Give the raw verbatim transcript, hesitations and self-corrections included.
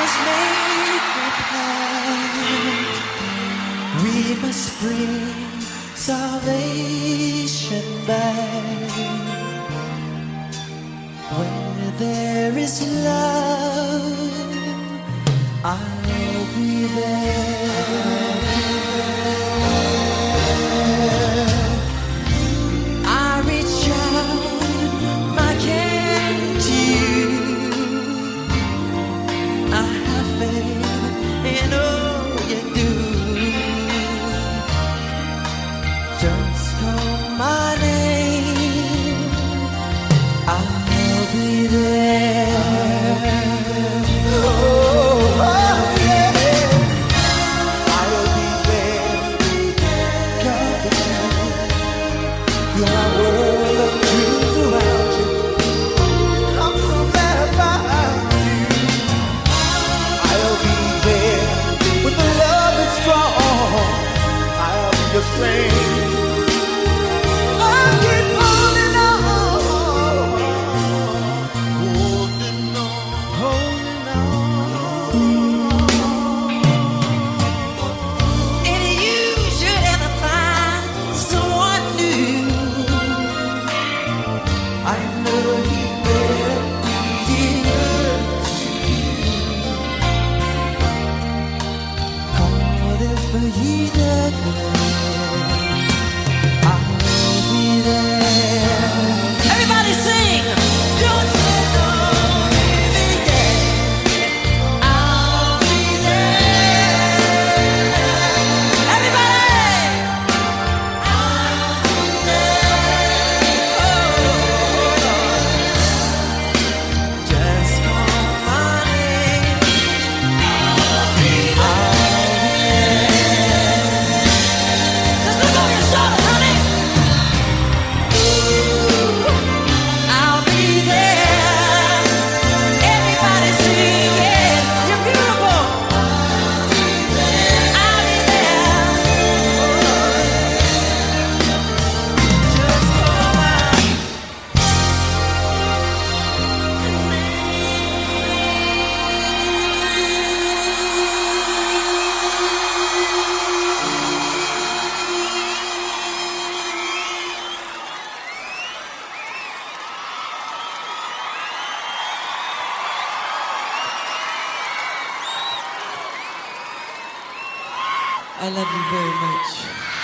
must make a pact. We must bring salvation back. Where there is love, I'll be there. I reach out my hand to you. I have faith in all you do. Just call my name, I'll be there. Oh, oh yeah, I'll be there. God, you're my world of dreams around you. I'm so glad I found you. I'll be there when the love is strong. I'll be your strength. I'll keep holding on, holding on, holding on. And you should ever find someone new, I know he will be good to you. Call it for you never. I'll be there. Everybody sing! Don't you know, baby, yeah. I'll be there. Everybody! I'll be there. Just call my name. I'll be there. Just look over your shoulder, honey. Ooh, I'll be there. Everybody sing, yeah. You're beautiful. I'll be there. I'll be there. Just call my I love you very much.